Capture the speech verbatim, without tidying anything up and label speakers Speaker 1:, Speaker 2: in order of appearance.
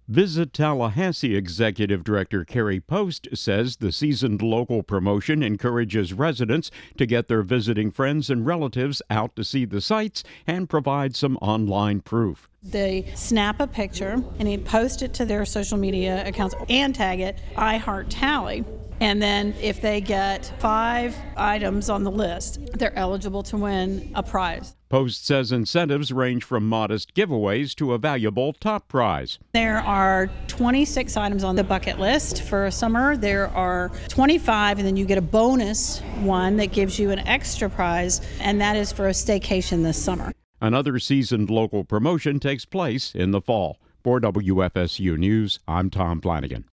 Speaker 1: Visit Tallahassee Executive Director Carrie Post says the seasoned local promotion encourages residents to get their visiting friends and relatives out to see the sights and provide some online proof.
Speaker 2: They snap a picture and they post it to their social media accounts and tag it I Heart Tally. And then if they get five items on the list, they're eligible to win a prize.
Speaker 1: Post says incentives range from modest giveaways to a valuable top prize.
Speaker 2: There are twenty-six items on the bucket list for summer. There are twenty-five, and then you get a bonus one that gives you an extra prize, and that is for a staycation this summer.
Speaker 1: Another seasoned local promotion takes place in the fall. For W F S U News, I'm Tom Flanagan.